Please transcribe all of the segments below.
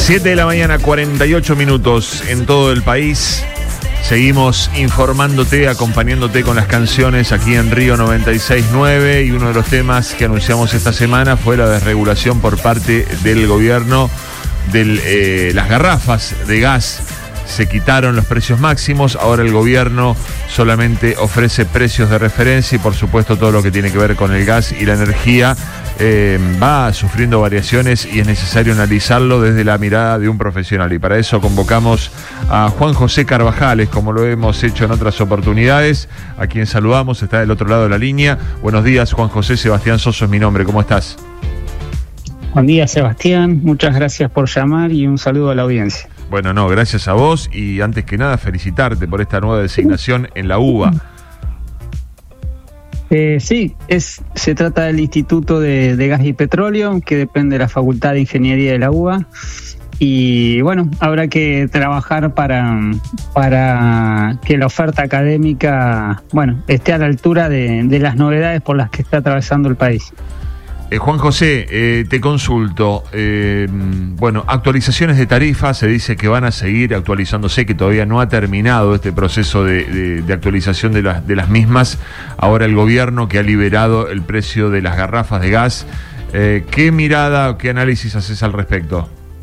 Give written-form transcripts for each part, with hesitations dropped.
7 de la mañana, 48 minutos en todo el país. Seguimos informándote, acompañándote con las canciones aquí en Río 96.9, y uno de los temas que anunciamos esta semana fue la desregulación por parte del gobierno de las garrafas de gas. Se quitaron los precios máximos, ahora el gobierno solamente ofrece precios de referencia y por supuesto todo lo que tiene que ver con el gas y la energía va sufriendo variaciones y es necesario analizarlo desde la mirada de un profesional. Y para eso convocamos a Juan José Carvajales, como lo hemos hecho en otras oportunidades, a quien saludamos, está del otro lado de la línea. Buenos días, Juan José. Sebastián Soso es mi nombre, ¿cómo estás? Buen día, Sebastián, muchas gracias por llamar y un saludo a la audiencia. Bueno, no, gracias a vos y antes que nada felicitarte por esta nueva designación en la UBA. Sí, se trata del Instituto de Gas y Petróleo, que depende de la Facultad de Ingeniería de la UBA. Y bueno, habrá que trabajar para que la oferta académica, esté a la altura de las novedades por las que está atravesando el país. Juan José, te consulto. Actualizaciones de tarifas, se dice que van a seguir actualizándose, que todavía no ha terminado este proceso de actualización de las mismas. Ahora el gobierno que ha liberado el precio de las garrafas de gas. ¿Qué mirada, qué análisis haces al respecto?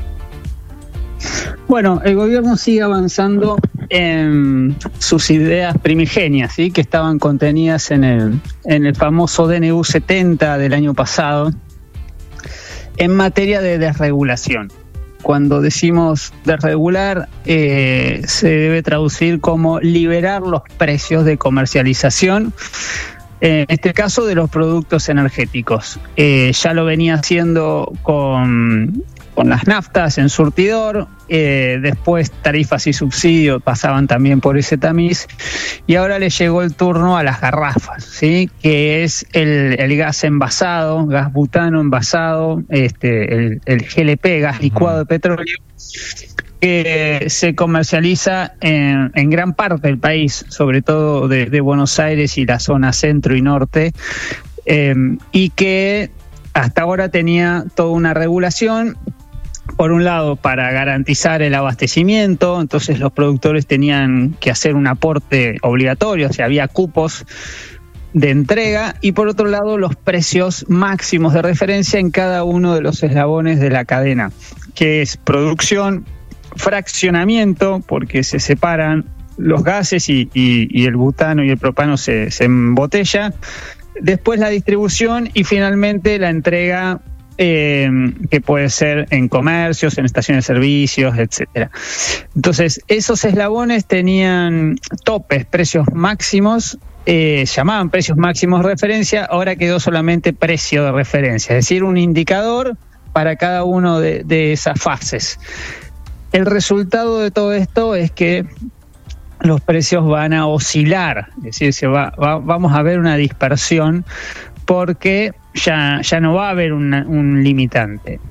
Bueno, el gobierno sigue avanzando en sus ideas primigenias, ¿sí?, que estaban contenidas en el famoso DNU 70 del año pasado, en materia de desregulación. Cuando decimos desregular, se debe traducir como liberar los precios de comercialización, en este caso de los productos energéticos. Ya lo venía haciendo con las naftas en surtidor, después tarifas y subsidios pasaban también por ese tamiz, y ahora le llegó el turno a las garrafas, ¿sí?, que es el gas envasado, gas butano envasado, el GLP, gas licuado de petróleo, que se comercializa en gran parte del país, sobre todo de Buenos Aires y la zona centro y norte, y que hasta ahora tenía toda una regulación. Por un lado, para garantizar el abastecimiento, entonces los productores tenían que hacer un aporte obligatorio, o sea, había cupos de entrega, y por otro lado, los precios máximos de referencia en cada uno de los eslabones de la cadena, que es producción, fraccionamiento, porque se separan los gases y el butano y el propano se embotella, después la distribución y finalmente la entrega, que puede ser en comercios, en estaciones de servicios, etcétera. Entonces, esos eslabones tenían topes, precios máximos, llamaban precios máximos de referencia, ahora quedó solamente precio de referencia, es decir, un indicador para cada uno de esas fases. El resultado de todo esto es que los precios van a oscilar, es decir, vamos a ver una dispersión, porque ya no va a haber un limitante.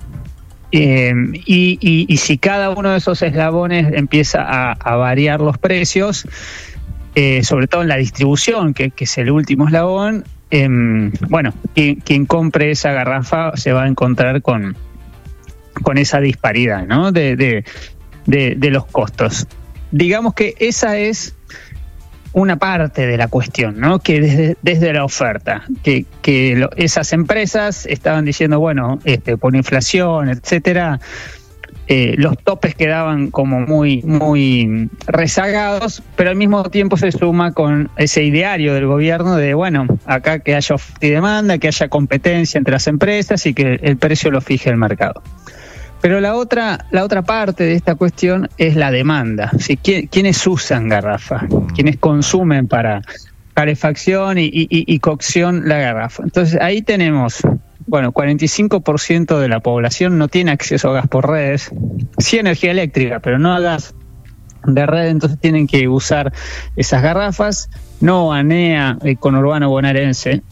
Y si cada uno de esos eslabones empieza a variar los precios, sobre todo en la distribución, que es el último eslabón, quien compre esa garrafa se va a encontrar con esa disparidad, ¿no?, de los costos. Digamos que esa es una parte de la cuestión, ¿no?, que desde la oferta, que esas empresas estaban diciendo, por inflación, etcétera, los topes quedaban como muy, muy rezagados, pero al mismo tiempo se suma con ese ideario del gobierno de, acá que haya oferta y demanda, que haya competencia entre las empresas y que el precio lo fije el mercado. Pero la otra parte de esta cuestión es la demanda. ¿Sí? ¿Quiénes usan garrafa? ¿Quiénes consumen para calefacción y cocción la garrafa? Entonces ahí tenemos, 45% de la población no tiene acceso a gas por redes, sí energía eléctrica, pero no a gas de red, entonces tienen que usar esas garrafas, no ANEA, conurbano bonaerense,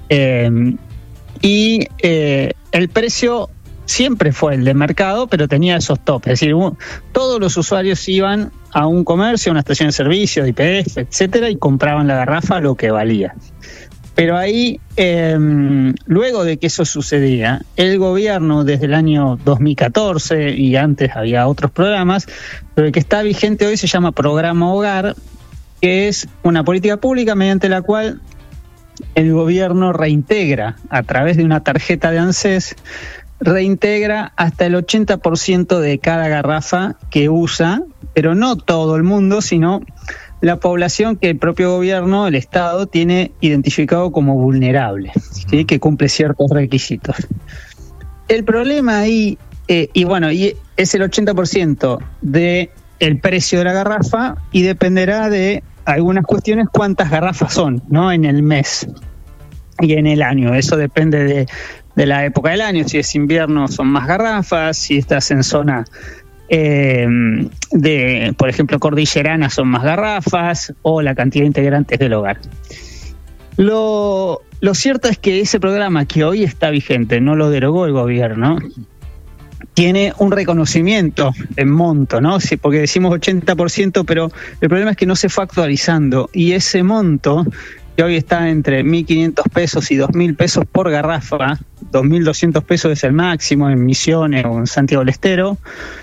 y el precio siempre fue el de mercado, pero tenía esos topes. Es decir, todos los usuarios iban a un comercio, a una estación de servicio, de IPF, etcétera, y compraban la garrafa lo que valía. Pero ahí, luego de que eso sucedía, el gobierno desde el año 2014, y antes había otros programas, pero el que está vigente hoy se llama Programa Hogar, que es una política pública mediante la cual el gobierno reintegra, a través de una tarjeta de ANSES, reintegra hasta el 80% de cada garrafa que usa, pero no todo el mundo, sino la población que el propio gobierno, el Estado, tiene identificado como vulnerable, ¿sí? Que cumple ciertos requisitos. El problema ahí, y es el 80% del precio de la garrafa y dependerá de algunas cuestiones cuántas garrafas son, ¿no? En el mes y en el año. Eso depende de la época del año. Si es invierno son más garrafas, si estás en zona por ejemplo, cordillerana son más garrafas, o la cantidad de integrantes del hogar. Lo cierto es que ese programa que hoy está vigente, no lo derogó el gobierno, tiene un reconocimiento en monto, ¿no? Sí, porque decimos 80%, pero el problema es que no se fue actualizando, y ese monto, que hoy está entre 1.500 pesos y 2.000 pesos por garrafa, 2.200 pesos es el máximo en Misiones o en Santiago del Estero.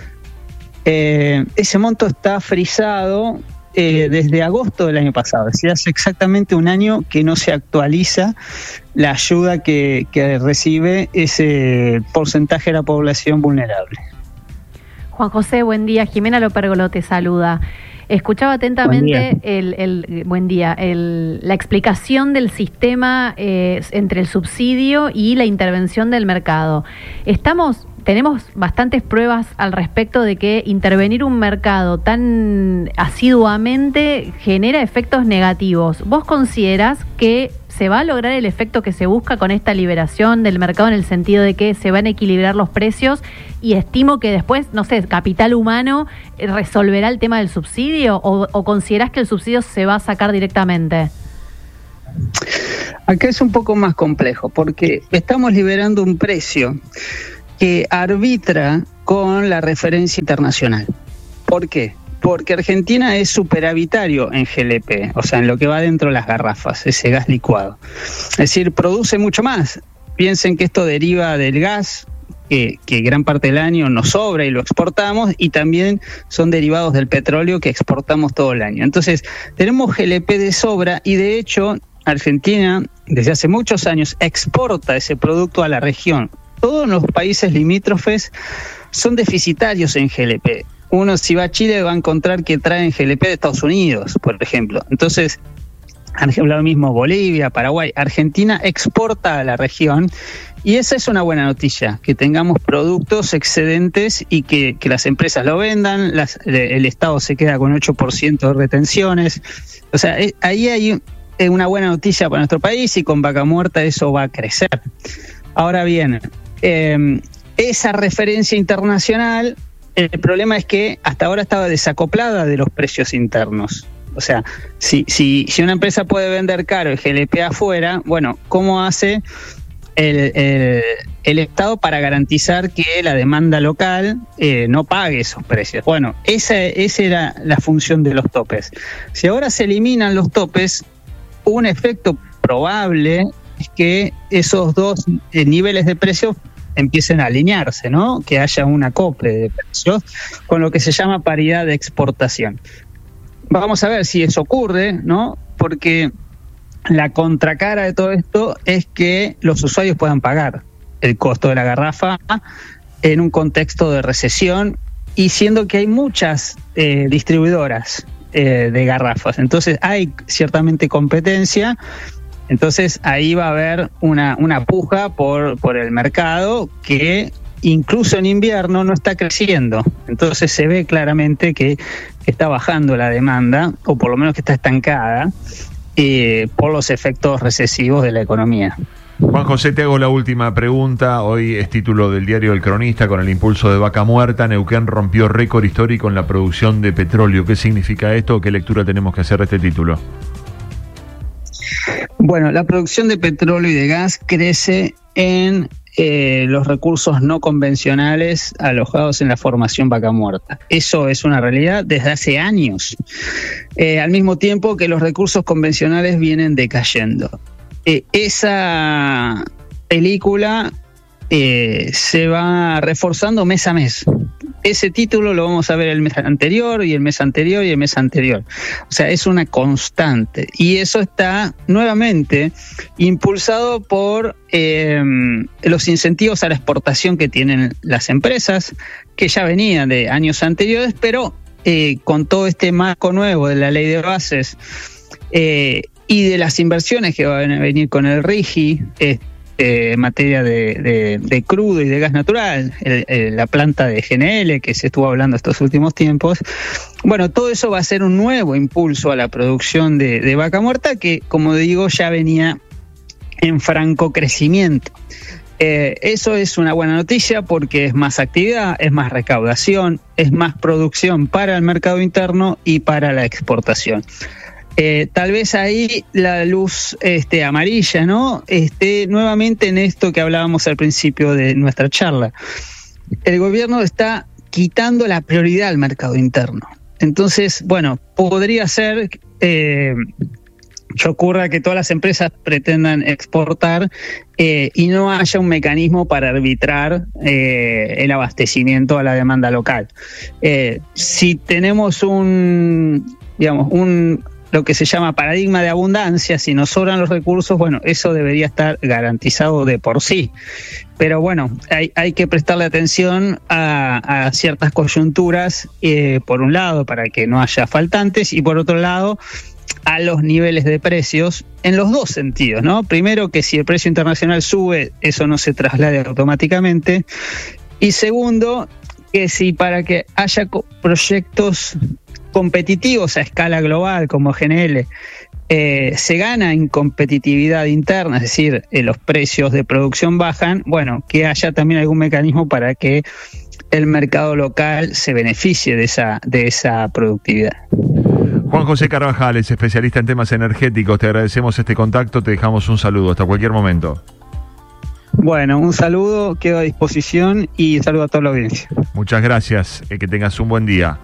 Ese monto está frisado desde agosto del año pasado, es decir, hace exactamente un año que no se actualiza la ayuda que recibe ese porcentaje de la población vulnerable. Juan José, buen día. Jimena Lopérgolo te saluda. Escuchaba atentamente la explicación del sistema entre el subsidio y la intervención del mercado. Tenemos bastantes pruebas al respecto de que intervenir un mercado tan asiduamente genera efectos negativos. ¿Vos considerás que se va a lograr el efecto que se busca con esta liberación del mercado, en el sentido de que se van a equilibrar los precios, y estimo que después, no sé, capital humano resolverá el tema del subsidio, o considerás que el subsidio se va a sacar directamente? Acá es un poco más complejo, porque estamos liberando un precio que arbitra con la referencia internacional. ¿Por qué? Porque Argentina es superavitario en GLP, o sea, en lo que va dentro de las garrafas, ese gas licuado. Es decir, produce mucho más. Piensen que esto deriva del gas, que gran parte del año nos sobra y lo exportamos, y también son derivados del petróleo que exportamos todo el año. Entonces, tenemos GLP de sobra, y de hecho, Argentina, desde hace muchos años, exporta ese producto a la región. Todos los países limítrofes son deficitarios en GLP. Uno, si va a Chile, va a encontrar que traen GLP de Estados Unidos, por ejemplo. Entonces, lo mismo Bolivia, Paraguay. Argentina exporta a la región, y esa es una buena noticia, que tengamos productos excedentes y que las empresas lo vendan, el Estado se queda con 8% de retenciones. O sea, ahí hay una buena noticia para nuestro país, y con Vaca Muerta eso va a crecer. Ahora bien, esa referencia internacional, el problema es que hasta ahora estaba desacoplada de los precios internos. O sea, si una empresa puede vender caro el GLP afuera, bueno, ¿cómo hace el Estado para garantizar que la demanda local no pague esos precios? Bueno, esa era la función de los topes. Si ahora se eliminan los topes, un efecto probable es que esos dos niveles de precios empiecen a alinearse, ¿no? Que haya un acople de precios con lo que se llama paridad de exportación. Vamos a ver si eso ocurre, ¿no? Porque la contracara de todo esto es que los usuarios puedan pagar el costo de la garrafa en un contexto de recesión, y siendo que hay muchas distribuidoras de garrafas, entonces hay ciertamente competencia. Entonces ahí va a haber una puja por el mercado, que incluso en invierno no está creciendo. Entonces se ve claramente que está bajando la demanda, o por lo menos que está estancada, por los efectos recesivos de la economía. Juan José, te hago la última pregunta. Hoy es título del diario El Cronista: con el impulso de Vaca Muerta, Neuquén rompió récord histórico en la producción de petróleo. ¿Qué significa esto? ¿Qué lectura tenemos que hacer de este título? Bueno, la producción de petróleo y de gas crece en los recursos no convencionales alojados en la formación Vaca Muerta. Eso es una realidad desde hace años, al mismo tiempo que los recursos convencionales vienen decayendo. esa película se va reforzando mes a mes. Ese título lo vamos a ver el mes anterior y el mes anterior y el mes anterior. O sea, es una constante. Y eso está nuevamente impulsado por los incentivos a la exportación que tienen las empresas, que ya venían de años anteriores, pero con todo este marco nuevo de la ley de bases y de las inversiones que van a venir con el RIGI, en materia de crudo y de gas natural, la planta de GNL que se estuvo hablando estos últimos tiempos. Bueno, todo eso va a ser un nuevo impulso a la producción de vaca muerta que, como digo, ya venía en franco crecimiento. Eso es una buena noticia porque es más actividad, es más recaudación, es más producción para el mercado interno y para la exportación. Tal vez ahí la luz amarilla, ¿no? Nuevamente en esto que hablábamos al principio de nuestra charla. El gobierno está quitando la prioridad al mercado interno. Entonces, bueno, podría ser que ocurra que todas las empresas pretendan exportar y no haya un mecanismo para arbitrar el abastecimiento a la demanda local. Si tenemos lo que se llama paradigma de abundancia, si nos sobran los recursos, bueno, eso debería estar garantizado de por sí. Pero bueno, hay que prestarle atención a ciertas coyunturas, por un lado, para que no haya faltantes, y por otro lado, a los niveles de precios en los dos sentidos, ¿no? Primero, que si el precio internacional sube, eso no se traslade automáticamente. Y segundo, que si para que haya proyectos competitivos a escala global como GNL, se gana en competitividad interna, es decir, los precios de producción bajan, bueno, que haya también algún mecanismo para que el mercado local se beneficie de esa productividad. Juan José Carvajal es especialista en temas energéticos, te agradecemos este contacto, te dejamos un saludo, hasta cualquier momento. Bueno, un saludo, quedo a disposición y saludo a toda la audiencia. Muchas gracias, que tengas un buen día.